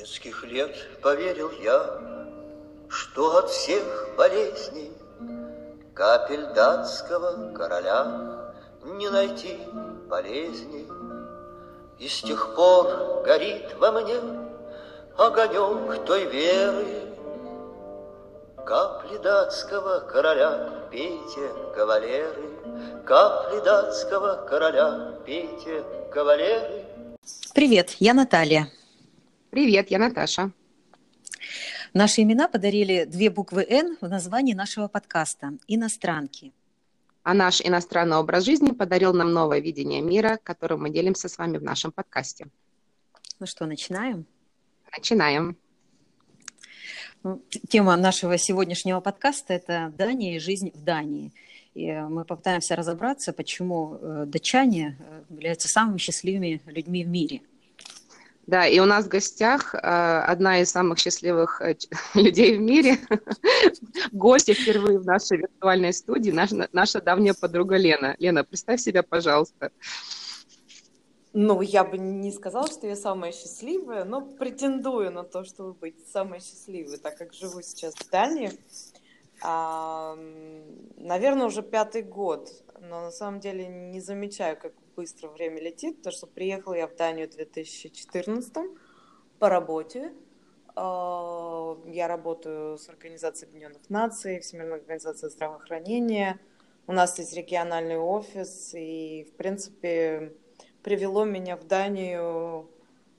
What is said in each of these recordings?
детских лет поверил я, что от всех болезней капель датского короля не найти полезней. И с тех пор горит во мне огонек той веры. Капли датского короля, пейте, кавалеры, капли датского короля, пейте, кавалеры. Привет, я Наталья. Привет, я Наташа. Наши имена подарили 2 буквы «Н» в названии нашего подкаста «Иностранки». А наш иностранный образ жизни подарил нам новое видение мира, которым мы делимся с вами в нашем подкасте. Ну что, начинаем? Начинаем. Тема нашего сегодняшнего подкаста – это Дания и жизнь в Дании. И мы попытаемся разобраться, почему датчане являются самыми счастливыми людьми в мире. Да, и у нас в гостях одна из самых счастливых людей в мире, гостья впервые в нашей виртуальной студии, наша давняя подруга Лена. Лена, представь себя, пожалуйста. Ну, я бы не сказала, что я самая счастливая, но претендую на то, чтобы быть самой счастливой, так как живу сейчас в Дании. Наверное, уже 5-й год, но на самом деле не замечаю, как быстро время летит, потому что приехала я в Данию в 2014 по работе. Я работаю с Организацией Объединенных Наций, Всемирной организацией здравоохранения. У нас есть региональный офис, и, в принципе, привело меня в Данию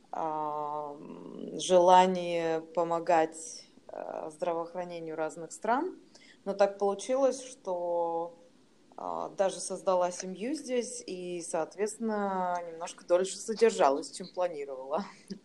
желание помогать здравоохранению разных стран. Но так получилось, что даже создала семью здесь и, соответственно, немножко дольше задержалась, чем планировала.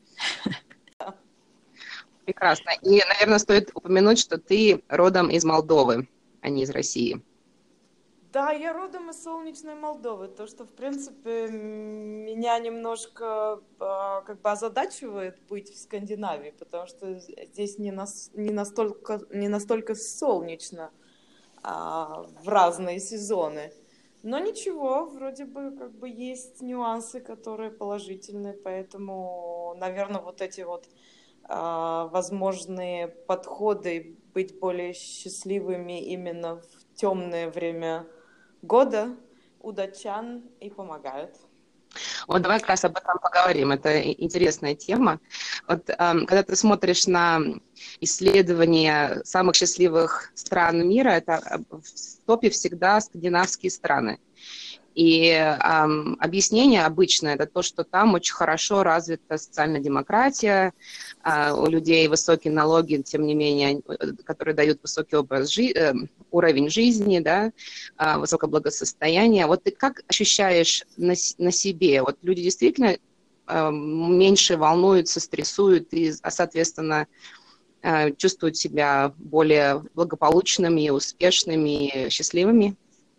Прекрасно. И, наверное, стоит упомянуть, что ты родом из Молдовы, а не из России. Да, я родом из солнечной Молдовы. То, что, в принципе, меня немножко как бы озадачивает быть в Скандинавии, потому что здесь не настолько солнечно в разные сезоны. Но ничего, вроде бы как бы есть нюансы, которые положительные, поэтому, наверное, вот эти вот возможные подходы быть более счастливыми именно в темное время года у датчан и помогают. Вот давай как раз об этом поговорим. Это интересная тема. Вот когда ты смотришь на исследования самых счастливых стран мира, это в топе всегда скандинавские страны. И объяснение обычно это то, что там очень хорошо развита социальная демократия, у людей высокие налоги, тем не менее, которые дают высокий уровень жизни, да, высокое благосостояние. Вот ты как ощущаешь на себе? Вот люди действительно меньше волнуются, стрессуют и, соответственно, чувствуют себя более благополучными, успешными, счастливыми?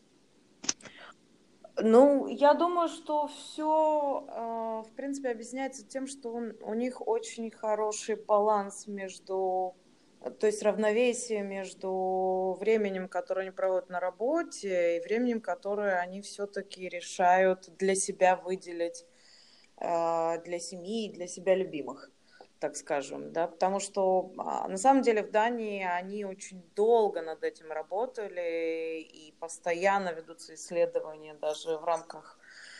Ну, я думаю, что все, в принципе, объясняется тем, что у них очень хороший баланс между, то есть равновесие между временем, которое они проводят на работе, и временем, которое они все-таки решают для себя выделить, для семьи и для себя любимых, так скажем, да, потому что на самом деле в Дании они очень долго над этим работали и постоянно ведутся исследования даже в рамках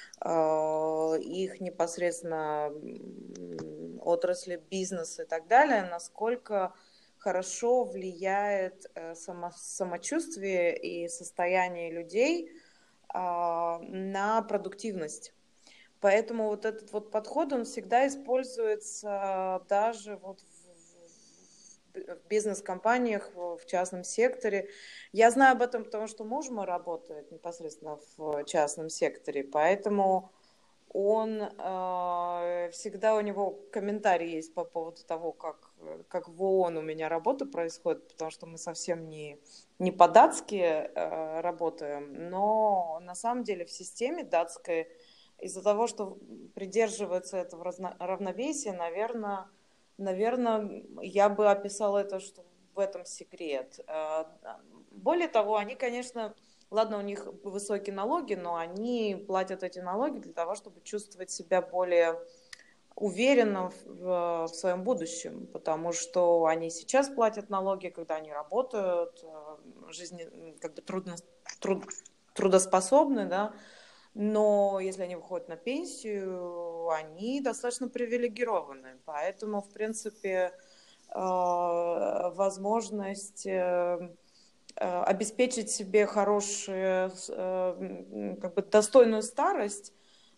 их непосредственно отрасли бизнеса и так далее, насколько хорошо влияет самочувствие и состояние людей на продуктивность. Поэтому вот этот вот подход, он всегда используется даже вот в бизнес-компаниях, в частном секторе. Я знаю об этом, потому что муж мой работает непосредственно в частном секторе, поэтому он всегда у него комментарий есть по поводу того, как в ООН у меня работа происходит, потому что мы совсем не по-датски работаем, но на самом деле в системе датской из-за того, что придерживается этого равновесия, наверное, я бы описала это, что в этом секрет. Более того, они, конечно, ладно, у них высокие налоги, но они платят эти налоги для того, чтобы чувствовать себя более уверенно в своем будущем, потому что они сейчас платят налоги, когда они работают, жизни как бы трудоспособны, да, но если они выходят на пенсию, они достаточно привилегированы, поэтому, в принципе, возможность обеспечить себе хорошую, как бы достойную старость,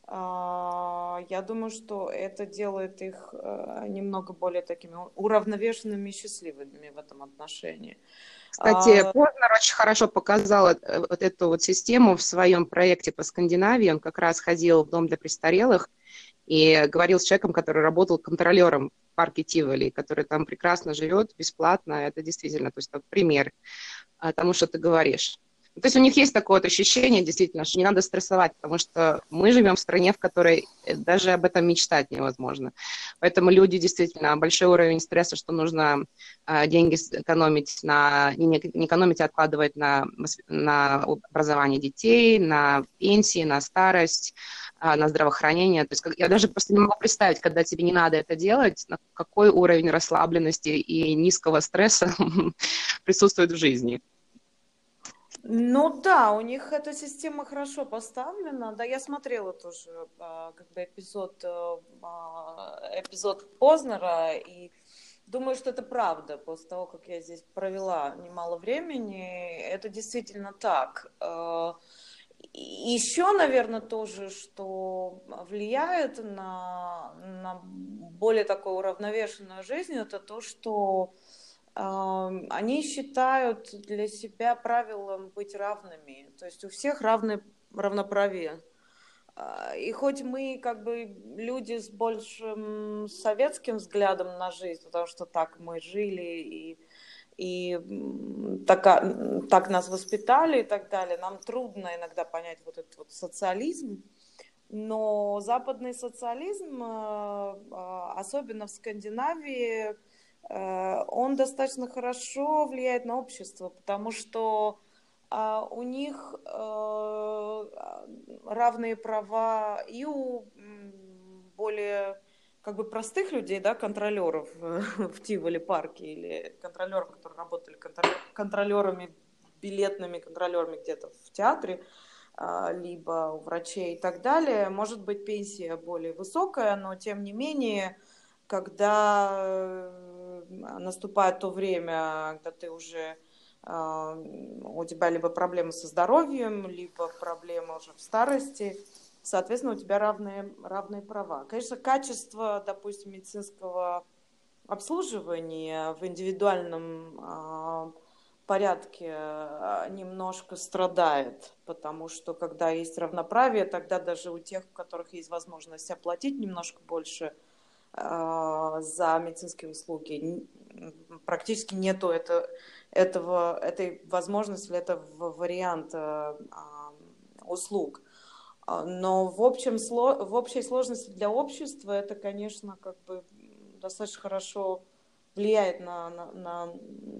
я думаю, что это делает их немного более такими уравновешенными и счастливыми в этом отношении. Кстати, Познер очень хорошо показал вот эту вот систему в своем проекте по Скандинавии. Он как раз ходил в дом для престарелых и говорил с человеком, который работал контролером в парке Тиволи, который там прекрасно живет, бесплатно. Это действительно, то есть, это пример тому, что ты говоришь. То есть у них есть такое вот ощущение, действительно, что не надо стрессовать, потому что мы живем в стране, в которой даже об этом мечтать невозможно. Поэтому люди действительно, большой уровень стресса, что нужно деньги экономить, не экономить, а откладывать на образование детей, на пенсии, на старость, на здравоохранение. То есть я даже просто не могу представить, когда тебе не надо это делать, на какой уровень расслабленности и низкого стресса присутствует в жизни. Ну да, у них эта система хорошо поставлена. Да, я смотрела тоже как бы эпизод Познера, и думаю, что это правда. После того, как я здесь провела немало времени, это действительно так. Еще, наверное, тоже, что влияет на более такую уравновешенную жизнь, это то, что они считают для себя правилом быть равными. То есть у всех равноправие. И хоть мы как бы люди с большим советским взглядом на жизнь, потому что так мы жили и так нас воспитали и так далее, нам трудно иногда понять вот этот вот социализм. Но западный социализм, особенно в Скандинавии, он достаточно хорошо влияет на общество, потому что у них равные права и у более как бы простых людей, да, контролеров в Тиволи парке или контролеров, которые работали контролерами, билетными контролерами где-то в театре, либо у врачей и так далее. Может быть, пенсия более высокая, но тем не менее, когда наступает то время, когда ты уже у тебя либо проблемы со здоровьем, либо проблемы уже в старости, соответственно, у тебя равные права. Конечно, качество, допустим, медицинского обслуживания в индивидуальном порядке немножко страдает, потому что когда есть равноправие, тогда даже у тех, у которых есть возможность оплатить немножко больше за медицинские услуги, практически нету этой возможности, или этого варианта услуг. Но в общей сложности для общества это, конечно, как бы достаточно хорошо влияет на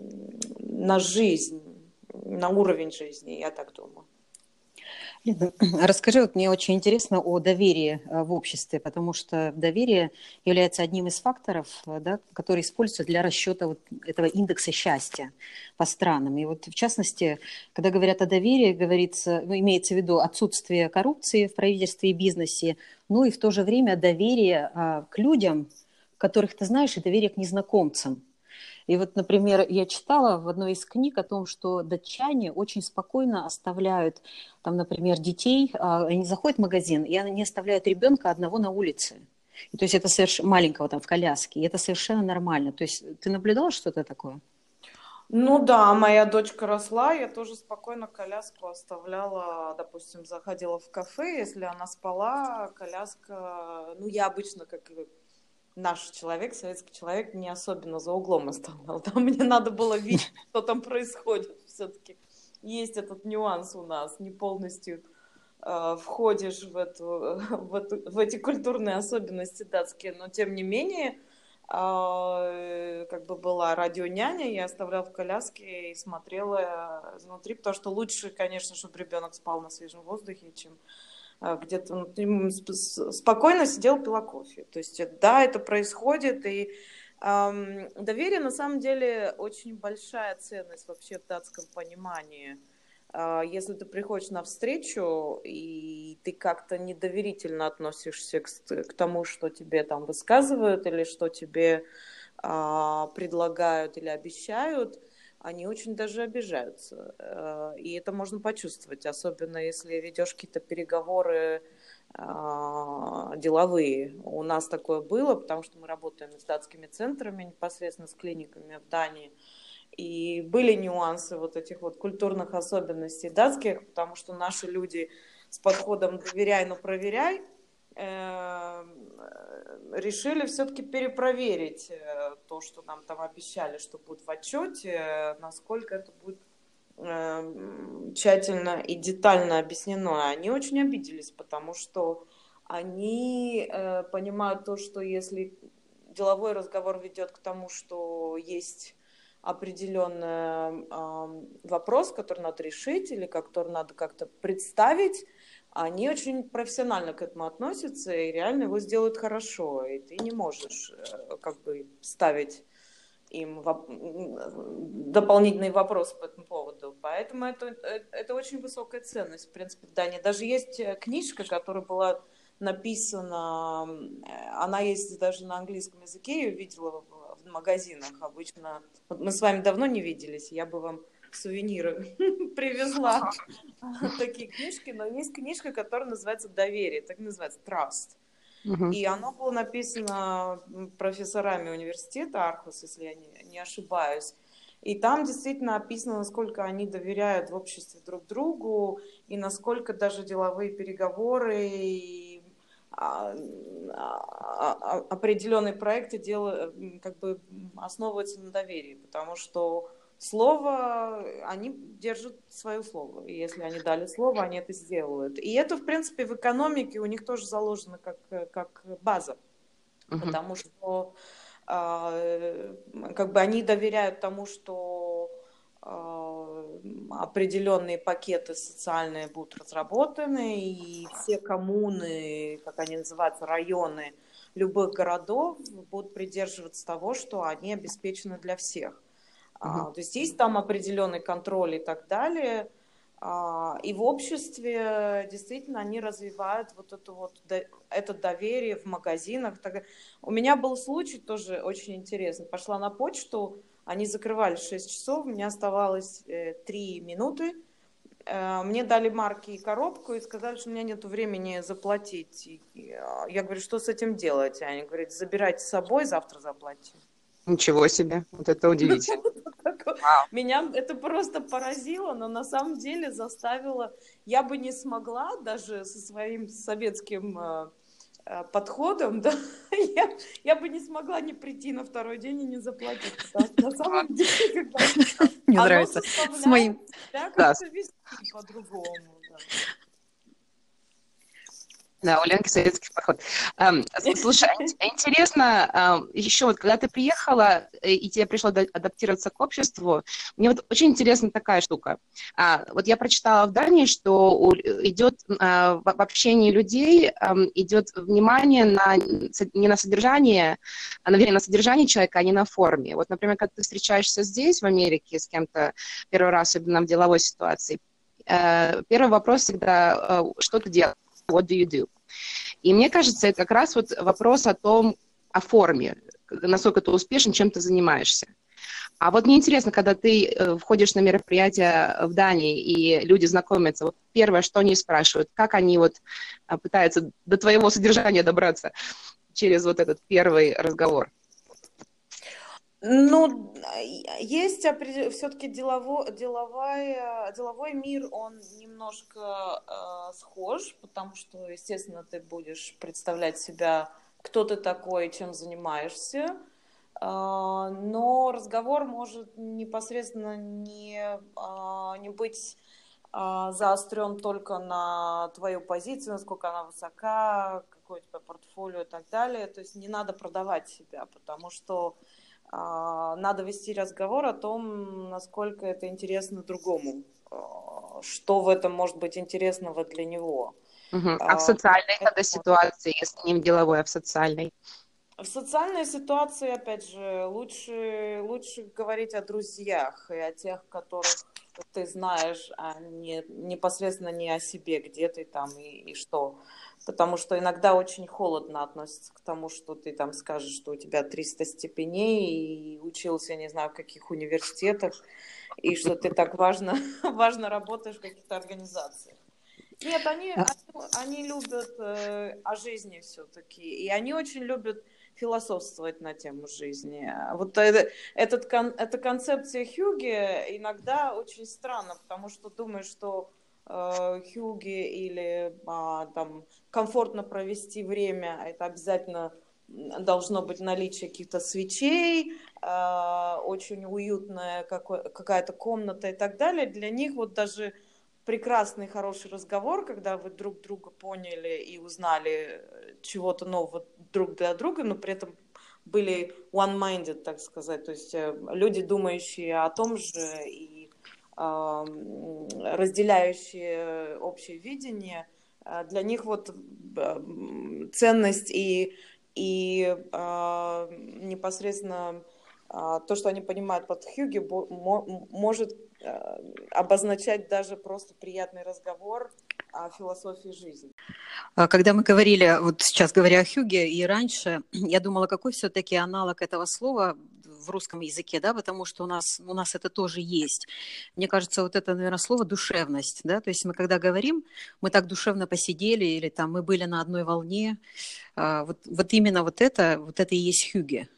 жизнь, на уровень жизни, я так думаю. Лена, расскажи, вот мне очень интересно о доверии в обществе, потому что доверие является одним из факторов, да, который используется для расчета вот этого индекса счастья по странам. И вот в частности, когда говорят о доверии, говорится, имеется в виду отсутствие коррупции в правительстве и бизнесе, ну и в то же время доверие к людям, которых ты знаешь, и доверие к незнакомцам. И вот, например, я читала в одной из книг о том, что датчане очень спокойно оставляют, там, например, детей, они заходят в магазин, и они оставляют ребенка одного на улице. И, то есть это совершенно маленького там в коляске, и это совершенно нормально. То есть ты наблюдала что-то такое? Ну да, моя дочка росла, я тоже спокойно коляску оставляла, допустим, заходила в кафе, если она спала, коляска, ну я обычно, как наш человек, советский человек, не особенно за углом оставлял. Там мне надо было видеть, что там происходит. Все-таки есть этот нюанс у нас. Не полностью входишь в эти культурные особенности датские. Но, тем не менее, как бы была радионяня, я оставляла в коляске и смотрела изнутри, потому что лучше, конечно, чтобы ребенок спал на свежем воздухе, чем где-то спокойно сидел, пила кофе. То есть, да, это происходит, и доверие на самом деле очень большая ценность вообще в датском понимании. Если ты приходишь на встречу, и ты как-то недоверительно относишься к тому, что тебе там высказывают, или что тебе предлагают или обещают, они очень даже обижаются. И это можно почувствовать, особенно если ведешь какие-то переговоры деловые. У нас такое было, потому что мы работаем с датскими центрами, непосредственно с клиниками в Дании. И были нюансы вот этих вот культурных особенностей датских, потому что наши люди с подходом «доверяй, но проверяй» решили все-таки перепроверить то, что нам там обещали, что будет в отчете, насколько это будет тщательно и детально объяснено. Они очень обиделись, потому что они понимают то, что если деловой разговор ведет к тому, что есть определенный вопрос, который надо решить или который надо как-то представить, они очень профессионально к этому относятся и реально его сделают хорошо. И ты не можешь как бы ставить им дополнительный вопрос по этому поводу. Поэтому это очень высокая ценность, в принципе, в Дании. Даже есть книжка, которая была написана, она есть даже на английском языке, я ее видела в магазинах обычно. Вот мы с вами давно не виделись, я бы вам сувениры привезла такие книжки, но есть книжка, которая называется «Доверие», так называется, «Trust». И оно было написано профессорами университета Архус, если я не ошибаюсь. И там действительно описано, насколько они доверяют в обществе друг другу, и насколько даже деловые переговоры и определенные проекты как бы основываются на доверии, потому что слово, они держат свое слово. И если они дали слово, они это сделают. И это, в принципе, в экономике у них тоже заложено как база. Потому что как бы они доверяют тому, что определенные пакеты социальные будут разработаны, и все коммуны, как они называются, районы любых городов будут придерживаться того, что они обеспечены для всех. То есть есть там определенный контроль и так далее. И в обществе действительно они развивают это доверие в магазинах. У меня был случай тоже очень интересный. Пошла на почту, они закрывались в 6 часов, у меня оставалось 3 минуты. Мне дали марки и коробку и сказали, что у меня нет времени заплатить. Я говорю, что с этим делать? Они говорят, забирайте с собой, завтра заплатите. Ничего себе, вот это удивительно. Меня это просто поразило, но на самом деле заставило... Я бы не смогла даже со своим советским подходом, да, я бы не смогла не прийти на второй день и не заплатить, потому что на самом деле, когда Мне оно нравится. С моим... себя как-то вести по-другому. Да, у Ленки советский подход. Слушай, интересно, еще вот когда ты приехала, и тебе пришлось адаптироваться к обществу, мне вот очень интересна такая штука. Вот я прочитала в Дании, что идет в общении людей идет внимание не на содержание, а, наверное, на содержание человека, а не на форме. Вот, например, когда ты встречаешься здесь, в Америке, с кем-то первый раз, особенно в деловой ситуации, первый вопрос всегда, что ты делаешь? What do you do? И мне кажется, это как раз вот вопрос о форме, насколько ты успешен, чем ты занимаешься. А вот мне интересно, когда ты входишь на мероприятие в Дании, и люди знакомятся, вот первое, что они спрашивают, как они вот пытаются до твоего содержания добраться через вот этот первый разговор? Ну, есть все-таки деловой мир, он немножко схож, потому что, естественно, ты будешь представлять себя, кто ты такой, чем занимаешься, но разговор может непосредственно не быть заострен только на твою позицию, насколько она высока, какое у тебя портфолио и так далее. То есть не надо продавать себя, потому что надо вести разговор о том, насколько это интересно другому, что в этом может быть интересного для него. Мгм. А в А, социальной это тогда ситуации, если не в деловой, а в социальной? В социальной ситуации, опять же, лучше говорить о друзьях и о тех, которых ты знаешь, а не непосредственно не о себе, где ты там и что. Потому что иногда очень холодно относятся к тому, что ты там скажешь, что у тебя 300 степеней и учился, не знаю, в каких университетах, и что ты так важно работаешь в каких-то организациях. Нет, они любят о жизни все-таки, и они очень любят философствовать на тему жизни. Эта концепция Хьюге иногда очень странна, потому что думаешь, что Хьюге или там комфортно провести время, это обязательно должно быть наличие каких-то свечей, очень уютная какая-то комната и так далее. Для них вот даже прекрасный, хороший разговор, когда вы друг друга поняли и узнали чего-то нового друг для друга, но при этом были one-minded, так сказать, то есть люди, думающие о том же и разделяющие общее видение, для них вот ценность и непосредственно то, что они понимают под Хьюги, может обозначать даже просто приятный разговор о философии жизни. Когда мы говорили, вот сейчас говоря о Хьюге и раньше, я думала, какой все-таки аналог этого слова в русском языке, да, потому что у нас это тоже есть. Мне кажется, вот это, наверное, слово душевность, да, то есть мы когда говорим, мы так душевно посидели или там мы были на одной волне, вот именно вот это и есть Хьюге.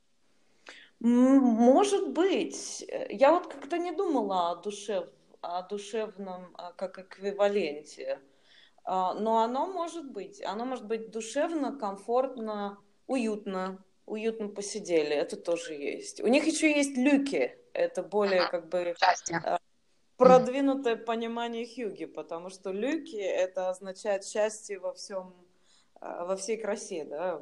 Может быть. Я вот как-то не думала о душевном как эквиваленте. Но оно может быть. Оно может быть душевно, комфортно, уютно. Уютно посидели. Это тоже есть. У них еще есть люки. Это более как бы Счастье. продвинутое понимание Хьюги, потому что люки это означает счастье во всей красе, да,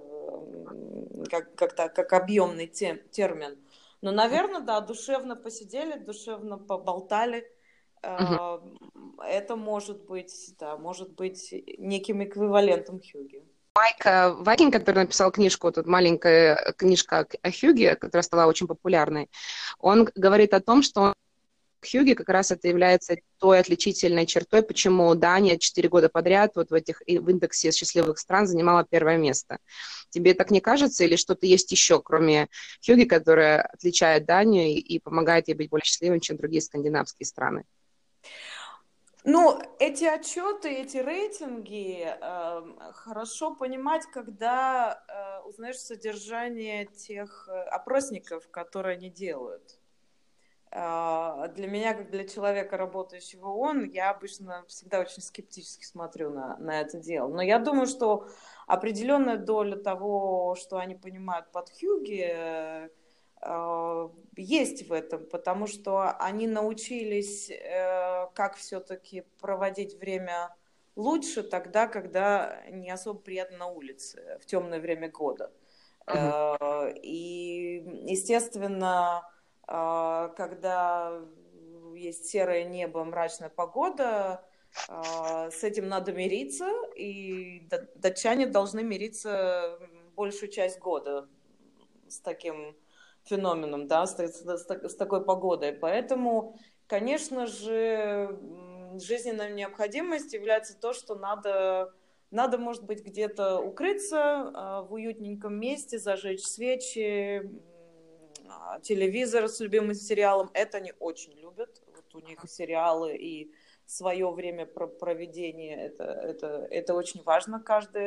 как объемный термин. Но, наверное, да, душевно посидели, душевно поболтали. Мгм. Это может быть неким эквивалентом Хьюги. Майк Вайкин, который написал книжку, тут маленькая книжка о Хьюге, которая стала очень популярной, он говорит о том, что Хьюги как раз это является той отличительной чертой, почему Дания 4 года подряд вот в индексе счастливых стран занимала первое место. Тебе так не кажется, или что-то есть еще, кроме Хьюги, которая отличает Данию и помогает ей быть более счастливой, чем другие скандинавские страны? Ну, эти отчеты, эти рейтинги хорошо понимать, когда узнаешь содержание тех опросников, которые они делают. Для меня, как для человека, работающего в ООН, я обычно всегда очень скептически смотрю на это дело. Но я думаю, что определенная доля того, что они понимают под Хьюги, есть в этом, потому что они научились, как все-таки проводить время лучше тогда, когда не особо приятно на улице, в темное время года. Мгм. И, естественно, когда есть серое небо, мрачная погода, с этим надо мириться, и датчане должны мириться большую часть года с таким феноменом, да, с такой погодой. Поэтому, конечно же, жизненная необходимость является то, что надо, может быть, где-то укрыться в уютненьком месте, зажечь свечи, телевизор с любимым сериалом. Это они очень любят. Вот у них сериалы и свое время проведения. Это очень важно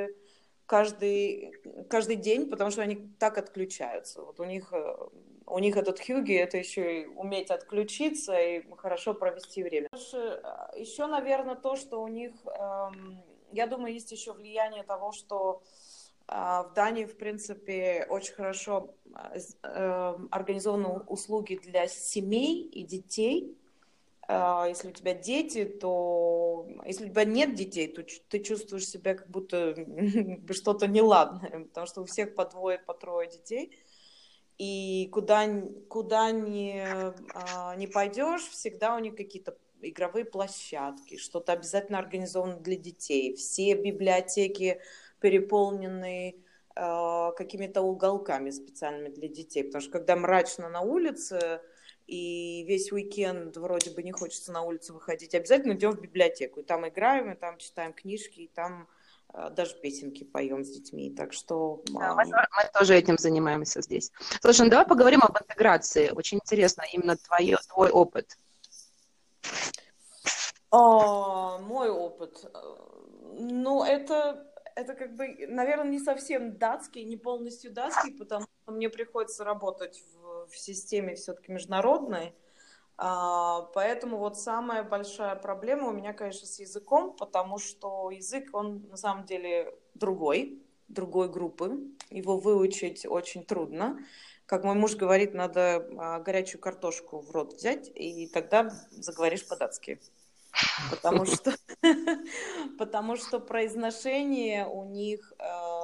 каждый день, потому что они так отключаются. Вот у них этот Хьюги, это еще и уметь отключиться и хорошо провести время. Еще, наверное, то, что у них, я думаю, есть еще влияние того, что в Дании, в принципе, очень хорошо организованы услуги для семей и детей. Если у тебя дети, то... Если у тебя нет детей, то ты чувствуешь себя как будто что-то неладное, потому что у всех по двое, по трое детей. И куда не пойдешь, всегда у них какие-то игровые площадки, что-то обязательно организовано для детей. Все библиотеки переполнены какими-то уголками специальными для детей. Потому что когда мрачно на улице, и весь уикенд вроде бы не хочется на улицу выходить, обязательно идем в библиотеку. И там играем, и там читаем книжки, и там даже песенки поем с детьми. Так что... Да, мы тоже этим занимаемся здесь. Слушай, ну давай поговорим об интеграции. Очень интересно именно твой опыт. Мой опыт. Ну, это как бы, наверное, не совсем датский, не полностью датский, потому что мне приходится работать в системе все-таки международной. Поэтому вот самая большая проблема у меня, конечно, с языком, потому что язык, он на самом деле другой группы. Его выучить очень трудно. Как мой муж говорит, надо горячую картошку в рот взять, и тогда заговоришь по-датски. Потому что произношение у них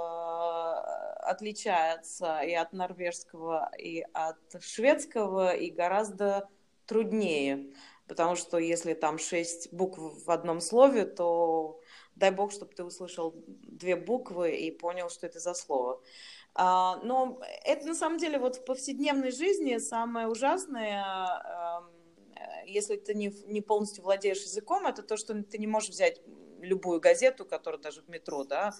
отличается и от норвежского, и от шведского, и гораздо труднее. Потому что если там 6 букв в одном слове, то дай бог, чтобы ты услышал 2 буквы и понял, что это за слово. Но это на самом деле вот в повседневной жизни самое ужасное, если ты не полностью владеешь языком, это то, что ты не можешь взять любую газету, которая даже в метро, да,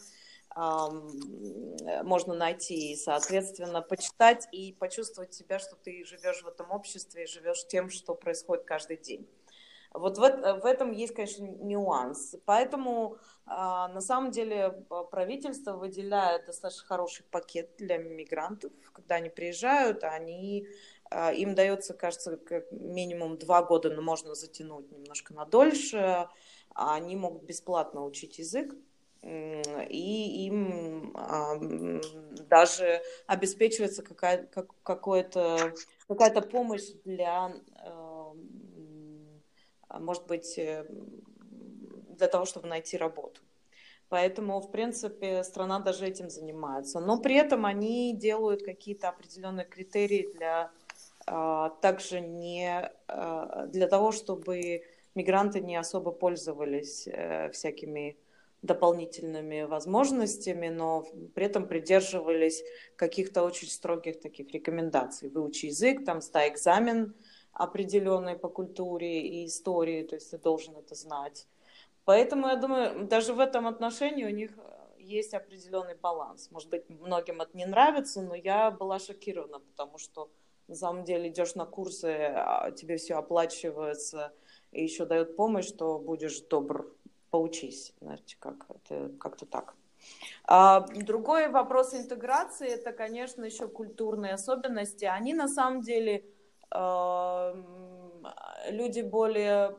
можно найти и, соответственно, почитать и почувствовать себя, что ты живешь в этом обществе и живешь тем, что происходит каждый день. Вот в этом есть, конечно, нюанс. Поэтому, на самом деле, правительство выделяет достаточно хороший пакет для мигрантов. Когда они приезжают, им дается, кажется, как минимум 2 года, но можно затянуть немножко на дольше. Они могут бесплатно учить язык. И им даже обеспечивается какая-то помощь для, может быть, для того, чтобы найти работу. Поэтому, в принципе, страна даже этим занимается. Но при этом они делают какие-то определенные критерии также не для того, чтобы мигранты не особо пользовались всякими дополнительными возможностями, но при этом придерживались каких-то очень строгих таких рекомендаций. Выучи язык, там сдай экзамен определенный по культуре и истории, то есть ты должен это знать. Поэтому, я думаю, даже в этом отношении у них есть определенный баланс. Может быть, многим это не нравится, но я была шокирована, потому что на самом деле идешь на курсы, тебе все оплачивается, и еще дают помощь, что будешь добр, поучись. Знаете, как-то так. Другой вопрос интеграции, это, конечно, еще культурные особенности. Они на самом деле люди более...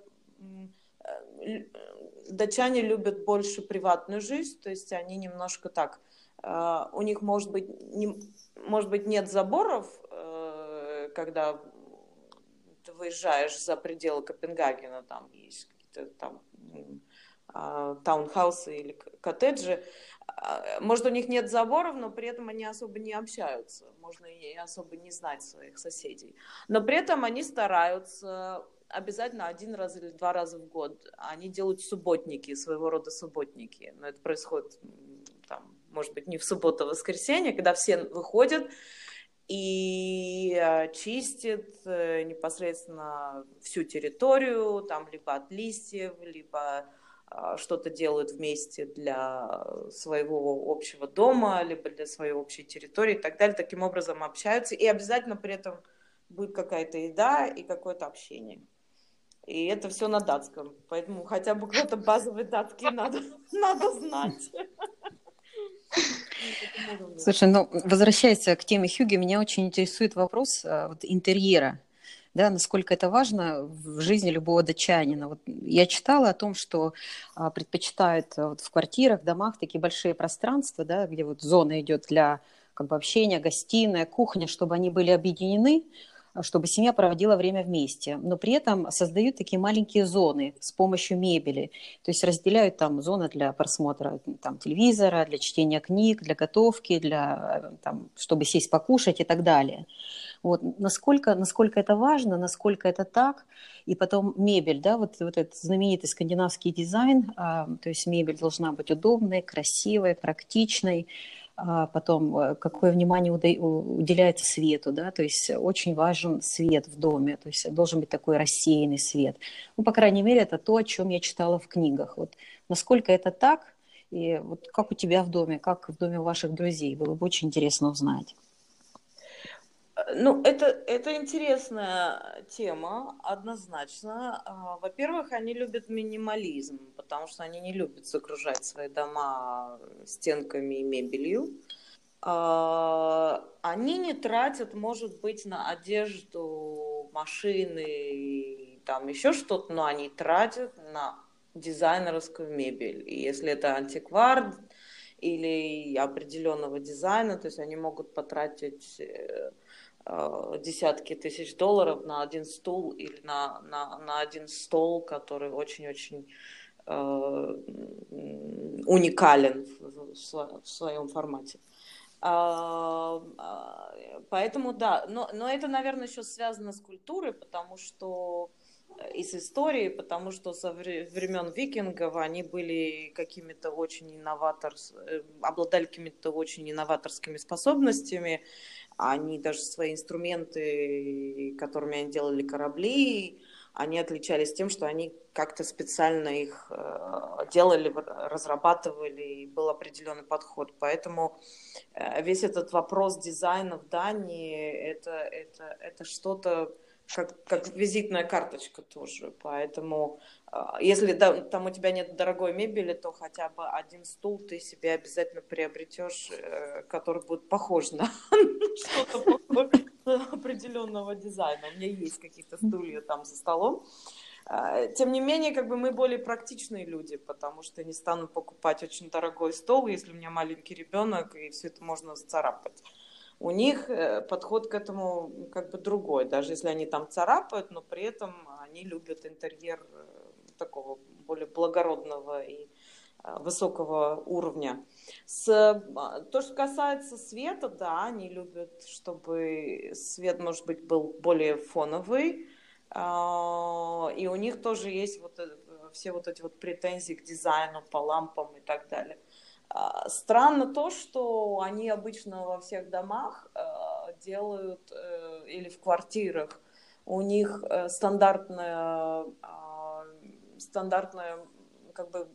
Датчане любят больше приватную жизнь, то есть они немножко так... У них, может быть, нет заборов, когда ты выезжаешь за пределы Копенгагена, там есть какие-то там таунхаусы или коттеджи. Может, у них нет заборов, но при этом они особо не общаются. Можно и особо не знать своих соседей. Но при этом они стараются обязательно 1 раз или 2 раза в год. Они делают субботники, своего рода субботники. Но это происходит, там, может быть, не в субботу, а в воскресенье, когда все выходят и чистят непосредственно всю территорию, там либо от листьев, либо что-то делают вместе для своего общего дома, либо для своей общей территории и так далее. Таким образом общаются, и обязательно при этом будет какая-то еда и какое-то общение. И это все на датском, поэтому хотя бы какой-то базовый датский надо знать. Слушай, ну, возвращаясь к теме хюгге, меня очень интересует вопрос интерьера. Да, насколько это важно в жизни любого датчанина. Вот я читала о том, что предпочитают вот в квартирах, домах такие большие пространства, да, где вот зона идет для как бы общения, гостиная, кухня, чтобы они были объединены чтобы семья проводила время вместе, но при этом создают такие маленькие зоны с помощью мебели. То есть разделяют там зоны для просмотра там, телевизора, для чтения книг, для готовки, для, там, чтобы сесть покушать и так далее. Вот. Насколько это важно, насколько это так. И потом мебель, да, вот этот знаменитый скандинавский дизайн, то есть мебель должна быть удобной, красивой, практичной. Потом, какое внимание уделяется свету, да, то есть очень важен свет в доме, то есть должен быть такой рассеянный свет. Ну, по крайней мере, это то, о чем я читала в книгах. Вот насколько это так, и вот как у тебя в доме, как в доме ваших друзей, было бы очень интересно узнать. Ну, это интересная тема, однозначно. Во-первых, они любят минимализм, потому что они не любят загружать свои дома стенками и мебелью. Они не тратят, может быть, на одежду, машины, там еще что-то, но они тратят на дизайнерскую мебель. И если это антиквар или определенного дизайна, то есть они могут потратить десятки тысяч долларов на один стул или на один стол, который очень-очень уникален в своем формате. Поэтому да, но это, наверное, еще связано с культурой, потому что и с историей, потому что со времен викингов они были какими-то очень обладали какими-то очень инноваторскими способностями. Они даже свои инструменты, которыми они делали корабли, они отличались тем, что они как-то специально их делали, разрабатывали, и был определенный подход. Поэтому весь этот вопрос дизайна в Дании это что-то как визитная карточка тоже. Поэтому если там у тебя нет дорогой мебели, то хотя бы один стул ты себе обязательно приобретешь, который будет похож на что-то определенного дизайна. У меня есть какие-то стулья там за столом. Тем не менее, как бы мы более практичные люди, потому что не стану покупать очень дорогой стол, если у меня маленький ребенок, и все это можно царапать. У них подход к этому как бы другой, даже если они там царапают, но при этом они любят интерьер такого более благородного и высокого уровня. То, что касается света, да, они любят, чтобы свет, может быть, был более фоновый, и у них тоже есть все вот эти вот претензии к дизайну, по лампам и так далее. Странно то, что они обычно во всех домах делают, или в квартирах, у них стандартная как бы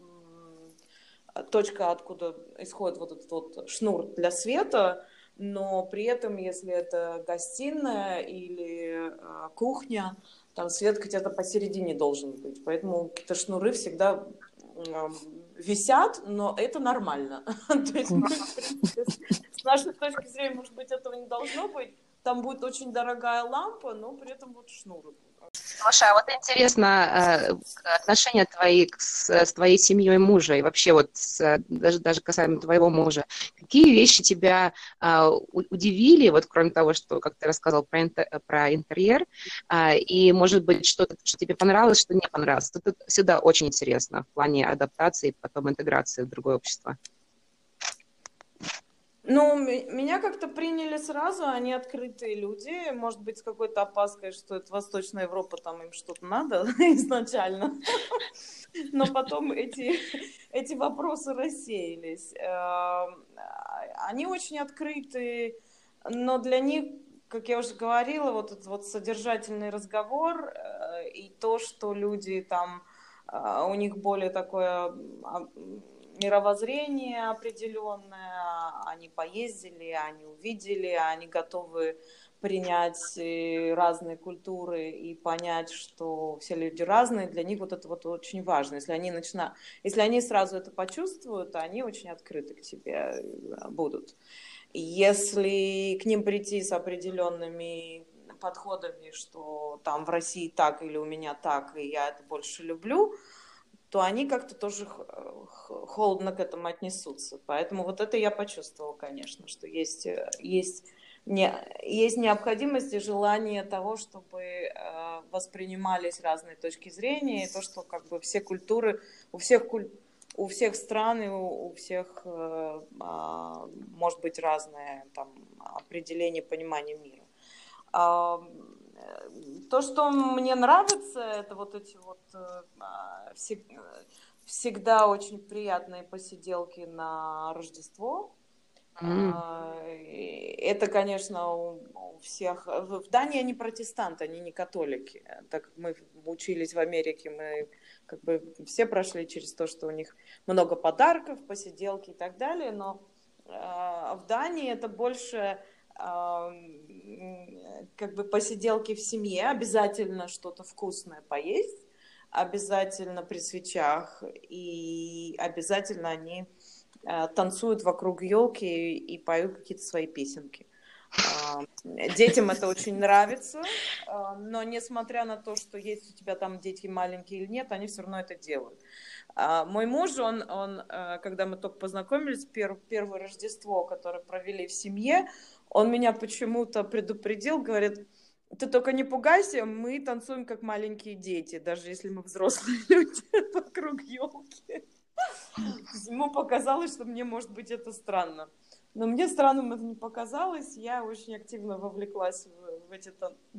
точка, откуда исходит вот этот вот шнур для света, но при этом, если это гостиная или кухня, там свет где-то посередине должен быть. Поэтому какие-то шнуры всегда висят, но это нормально. То есть, с нашей точки зрения, может быть, этого не должно быть. Там будет очень дорогая лампа, но при этом будут шнуры. Слушай, а вот интересно, отношения твои с твоей семьей мужа и вообще вот даже касаемо твоего мужа, какие вещи тебя удивили, вот кроме того, что, как ты рассказал про интерьер, и, может быть, что-то, что тебе понравилось, что не понравилось? Это всегда очень интересно в плане адаптации, потом интеграции в другое общество. Ну, меня как-то приняли сразу, они открытые люди, может быть, с какой-то опаской, что это Восточная Европа, там им что-то надо изначально, но потом эти вопросы рассеялись. Они очень открыты, но для них, как я уже говорила, вот этот вот содержательный разговор и то, что люди там, у них более такое мировоззрение определенное, они поездили, они увидели, они готовы принять разные культуры и понять, что все люди разные, для них вот это вот очень важно. Если они сразу это почувствуют, они очень открыты к тебе будут. Если к ним прийти с определенными подходами, что там в России так или у меня так, и я это больше люблю, то они как-то тоже холодно к этому отнесутся. Поэтому вот это я почувствовала, конечно, что есть есть необходимость и желание того, чтобы воспринимались разные точки зрения, и то, что как бы все культуры, у всех стран и у всех может быть разное там определение понимания мира. То, что мне нравится, это вот эти вот всегда очень приятные посиделки на Рождество. Это, конечно, у всех... В Дании они протестанты, они не католики. Так как мы учились в Америке, мы как бы все прошли через то, что у них много подарков, посиделки и так далее, но в Дании это больше как бы посиделки в семье, обязательно что-то вкусное поесть, обязательно при свечах, и обязательно они танцуют вокруг елки и поют какие-то свои песенки. Детям это очень нравится, но несмотря на то, что есть у тебя там дети маленькие или нет, они все равно это делают. Мой муж, он когда мы только познакомились, первое Рождество, которое провели в семье, он меня почему-то предупредил, говорит: ты только не пугайся, мы танцуем как маленькие дети, даже если мы взрослые люди вокруг елки. Ему показалось, что мне, может быть, это странно. Но мне странным это не показалось. Я очень активно вовлеклась в эти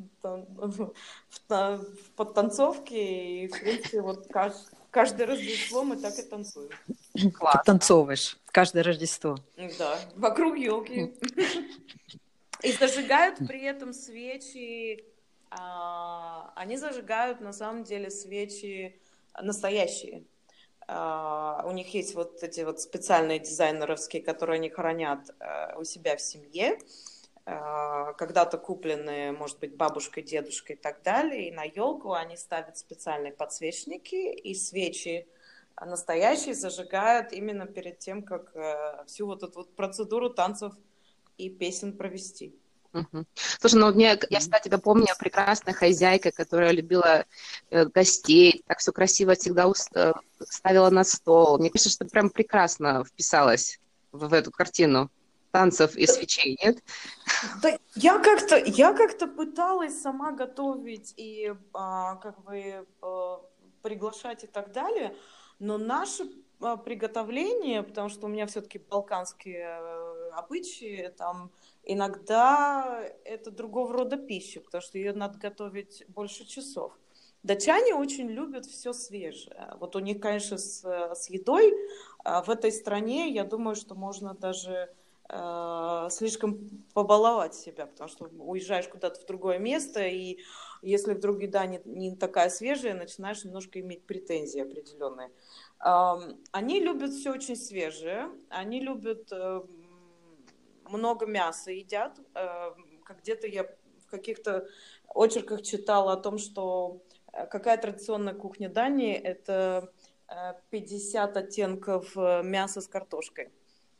в подтанцовки. И, в принципе, вот каждое Рождество мы так и танцуем. Классно. Танцовываешь каждое Рождество. Да, вокруг елки. И зажигают при этом свечи. Они зажигают, на самом деле, свечи настоящие. У них есть вот эти вот специальные дизайнеровские, которые они хранят у себя в семье, когда-то купленные, может быть, бабушкой, дедушкой и так далее. И на елку они ставят специальные подсвечники, и свечи настоящие зажигают именно перед тем, как всю вот эту вот процедуру танцев и песен провести. Слушай, ну я всегда тебя помню, прекрасная хозяйка, которая любила гостей, так все красиво всегда ставила на стол. Мне кажется, что ты прям прекрасно вписалась в эту картину танцев и свечей, нет? Да, я как-то пыталась сама готовить и как бы приглашать и так далее, но наше приготовление, потому что у меня все-таки балканские обычаи, там иногда это другого рода пища, потому что ее надо готовить больше часов. Датчане очень любят все свежее. Вот у них, конечно, с едой в этой стране, я думаю, что можно даже слишком побаловать себя, потому что уезжаешь куда-то в другое место, и если вдруг еда не такая свежая, начинаешь немножко иметь претензии определенные. Они любят все очень свежее, они любят много мяса едят. Как где-то я в каких-то очерках читала о том, что какая традиционная кухня Дании – это 50 оттенков мяса с картошкой.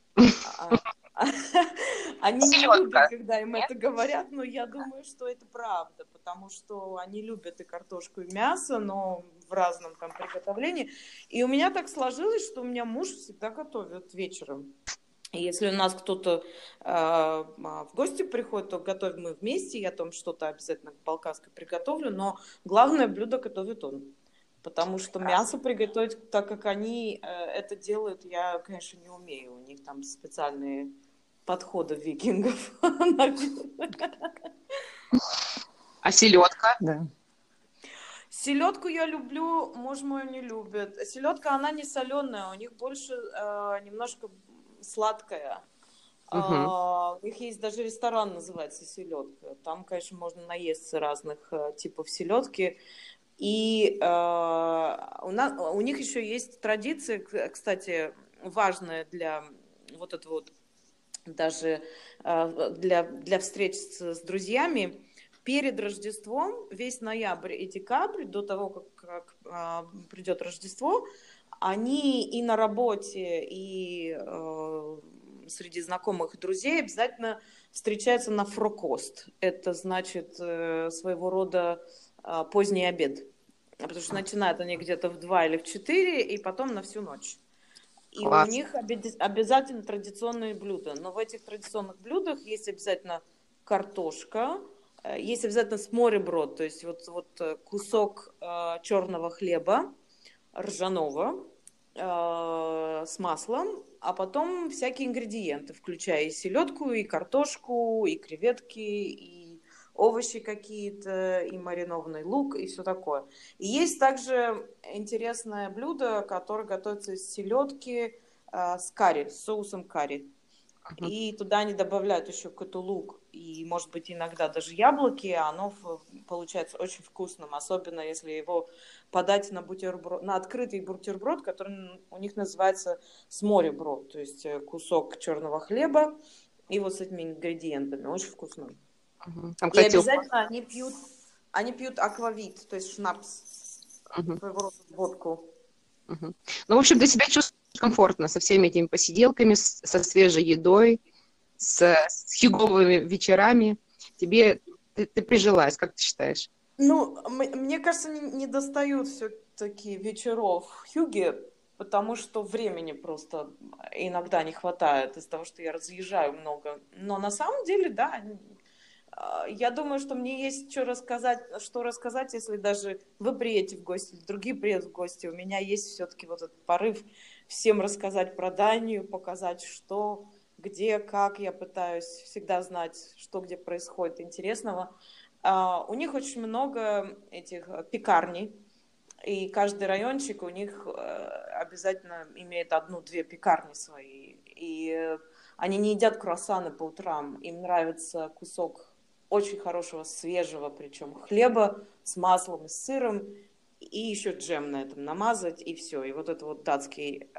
Они не любят, когда им это говорят, но я думаю, что это правда, потому что они любят и картошку, и мясо, но в разном там приготовлении. И у меня так сложилось, что у меня муж всегда готовит вечером. И если у нас кто-то в гости приходит, то готовим мы вместе, я там что-то обязательно балканское приготовлю, но главное блюдо готовит он. Потому что мясо приготовить так, как они это делают, я, конечно, не умею. У них там специальные подходы викингов. А селедка? Да. Селедку я люблю, муж мой не любит. Селедка, она не соленая, у них больше немножко сладкая. У них есть даже ресторан, называется «Селедка». Там, конечно, можно наесться разных типов селедки. И у них еще есть традиция, кстати, важная для вот этого вот, даже для встреч с друзьями. Перед Рождеством, весь ноябрь и декабрь, до того, как придет Рождество, они и на работе, и среди знакомых и друзей обязательно встречаются на фрокост. Это значит своего рода поздний обед. Потому что начинают они где-то в 2 или в 4, и потом на всю ночь. И Класс. у них обязательно традиционные блюда. Но в этих традиционных блюдах есть обязательно картошка, есть обязательно смореброд, то есть кусок черного хлеба ржаного с маслом, а потом всякие ингредиенты, включая и селедку, и картошку, и креветки, и овощи какие-то, и маринованный лук, и все такое. И есть также интересное блюдо, которое готовится из селедки с карри, с соусом карри. И туда они добавляют еще какой-то лук и, может быть, иногда даже яблоки, а оно получается очень вкусным, особенно если его подать на бутерброд, на открытый бутерброд, который у них называется смореброд, то есть кусок черного хлеба и вот с этими ингредиентами, очень вкусно. Там, И кстати, обязательно они пьют аквавит, то есть шнапс, своего рода водку. Ну, в общем, ты себя чувствуешь комфортно со всеми этими посиделками, со свежей едой, с хюговыми вечерами. Ты прижилась, как ты считаешь? Ну, мне кажется, не достают все-таки вечеров в Хьюге, потому что времени просто иногда не хватает из-за того, что я разъезжаю много. Но на самом деле, да, я думаю, что мне есть что рассказать, если даже вы приедете в гости, или другие приедут в гости. У меня есть все-таки вот этот порыв всем рассказать про Данию, показать, что, где, как. Я пытаюсь всегда знать, что где происходит интересного. У них очень много этих пекарней, и каждый райончик у них обязательно имеет 1-2 пекарни свои. И они не едят круассаны по утрам, им нравится кусок очень хорошего, свежего, причем хлеба с маслом и с сыром, и еще джем на этом намазать, и все. И вот это вот датский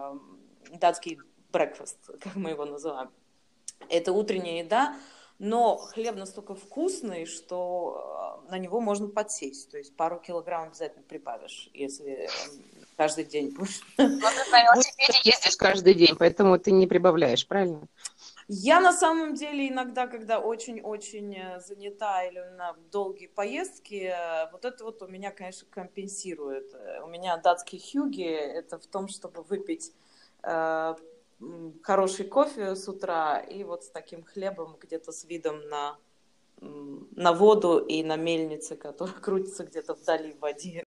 брекфаст, как мы его называем. Это утренняя еда, но хлеб настолько вкусный, что на него можно подсесть. То есть пару килограмм обязательно прибавишь, если каждый день будешь. Ну, ты на велосипеде ездишь каждый день, поэтому ты не прибавляешь, правильно? Я на самом деле иногда, когда очень-очень занята или на долгие поездки, вот это вот у меня, конечно, компенсирует. У меня датский хюги, это в том, чтобы выпить хороший кофе с утра и вот с таким хлебом где-то с видом на воду и на мельнице, которая крутится где-то вдали в воде.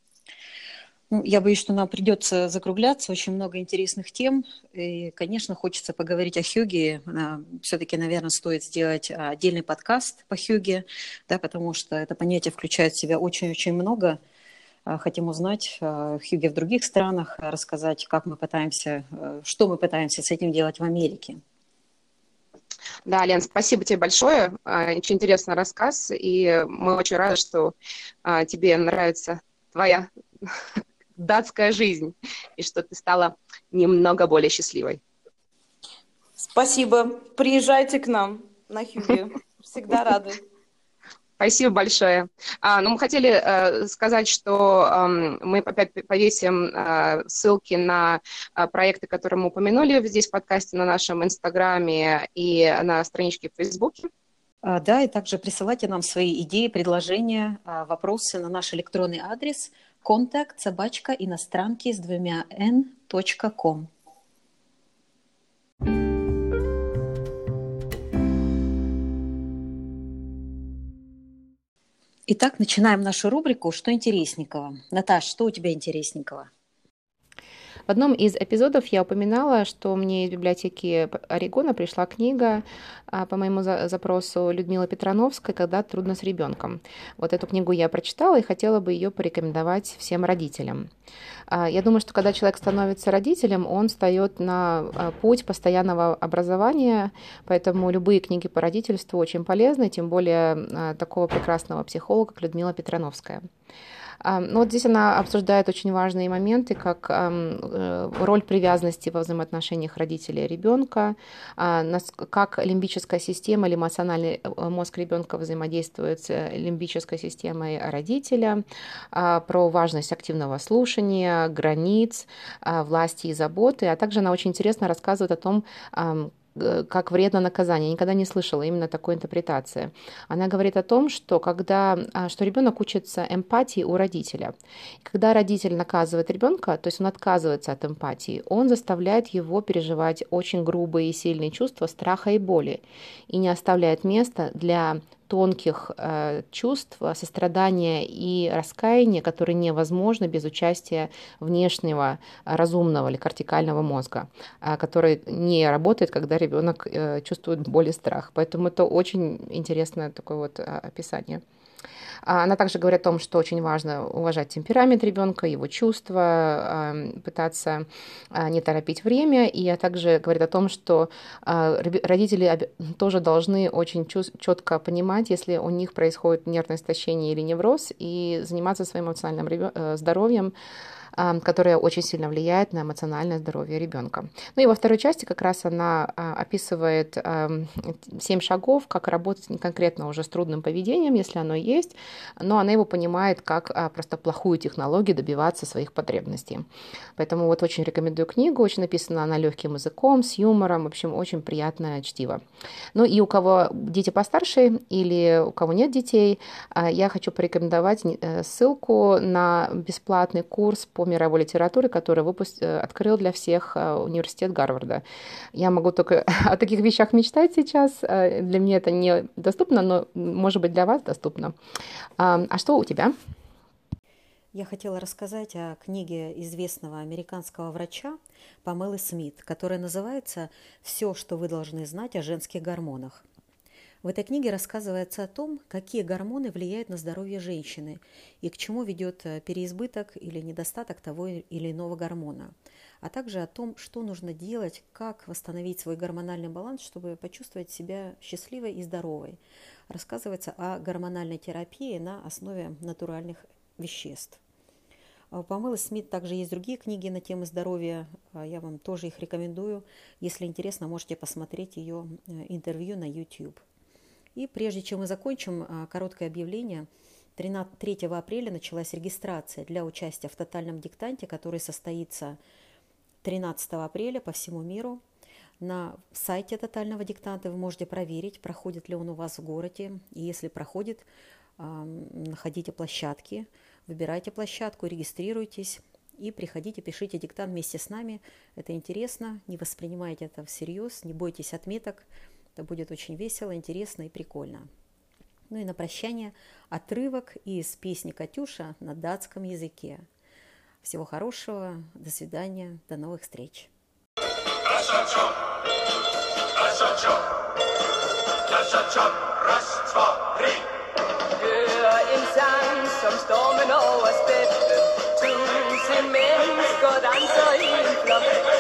Ну, я боюсь, что нам придется закругляться. Очень много интересных тем. И, конечно, хочется поговорить о Хьюге. Все-таки, наверное, стоит сделать отдельный подкаст по Хьюге, да, потому что это понятие включает в себя очень-очень много. Хотим узнать Хьюге в других странах, рассказать, что мы пытаемся с этим делать в Америке. Да, Лен, спасибо тебе большое. Очень интересный рассказ, и мы очень рады, что тебе нравится твоя датская жизнь, и что ты стала немного более счастливой. Спасибо. Приезжайте к нам на Хьюге. Всегда рады. Спасибо большое. Мы хотели сказать, что мы опять повесим ссылки на проекты, которые мы упомянули здесь в подкасте, на нашем Инстаграме и на страничке в Фейсбуке. Да, и также присылайте нам свои идеи, предложения, вопросы на наш электронный адрес contact@иностранки.com. Итак, начинаем нашу рубрику «Что интересненького?». Наташ, что у тебя интересненького? В одном из эпизодов я упоминала, что мне из библиотеки Орегона пришла книга по моему запросу Людмилы Петрановской «Когда трудно с ребенком». Вот эту книгу я прочитала и хотела бы ее порекомендовать всем родителям. Я думаю, что когда человек становится родителем, он встает на путь постоянного образования, поэтому любые книги по родительству очень полезны, тем более такого прекрасного психолога, как Людмила Петрановская. Но вот здесь она обсуждает очень важные моменты, как роль привязанности во взаимоотношениях родителя и ребенка, как лимбическая система или эмоциональный мозг ребенка взаимодействует с лимбической системой родителя, про важность активного слушания, границ, власти и заботы, а также она очень интересно рассказывает о том, как вредно наказание. Я никогда не слышала именно такой интерпретации. Она говорит о том, что что ребенок учится эмпатии у родителя. Когда родитель наказывает ребенка, то есть он отказывается от эмпатии, он заставляет его переживать очень грубые и сильные чувства страха и боли и не оставляет места для тонких чувств, сострадания и раскаяния, которые невозможны без участия внешнего разумного или кортикального мозга, который не работает, когда ребенок чувствует боль и страх. Поэтому это очень интересное такое вот описание. Она также говорит о том, что очень важно уважать темперамент ребенка, его чувства, пытаться не торопить время. И также говорит о том, что родители тоже должны очень четко понимать, если у них происходит нервное истощение или невроз, и заниматься своим эмоциональным здоровьем, которая очень сильно влияет на эмоциональное здоровье ребенка. Ну и во второй части как раз она описывает 7 шагов, как работать конкретно уже с трудным поведением, если оно есть, но она его понимает как просто плохую технологию добиваться своих потребностей. Поэтому вот очень рекомендую книгу, очень написана она легким языком, с юмором, в общем, очень приятное чтиво. Ну и у кого дети постарше или у кого нет детей, я хочу порекомендовать ссылку на бесплатный курс по мировой литературе, который открыл для всех университет Гарварда. Я могу только о таких вещах мечтать сейчас. Для меня это не доступно, но, может быть, для вас доступно. А что у тебя? Я хотела рассказать о книге известного американского врача Памелы Смит, которая называется «Все, что вы должны знать о женских гормонах». В этой книге рассказывается о том, какие гормоны влияют на здоровье женщины и к чему ведет переизбыток или недостаток того или иного гормона, а также о том, что нужно делать, как восстановить свой гормональный баланс, чтобы почувствовать себя счастливой и здоровой. Рассказывается о гормональной терапии на основе натуральных веществ. У Памелы Смит также есть другие книги на тему здоровья, я вам тоже их рекомендую. Если интересно, можете посмотреть ее интервью на YouTube. И прежде чем мы закончим, короткое объявление. 3 апреля началась регистрация для участия в тотальном диктанте, который состоится 13 апреля по всему миру. На сайте тотального диктанта вы можете проверить, проходит ли он у вас в городе. И если проходит, находите площадки, выбирайте площадку, регистрируйтесь и приходите, пишите диктант вместе с нами. Это интересно, не воспринимайте это всерьез, не бойтесь отметок. Это будет очень весело, интересно и прикольно. Ну и на прощание отрывок из песни «Катюша» на датском языке. Всего хорошего, до свидания, до новых встреч. Som stormen over steppen, tusind mennesker danser i en flok.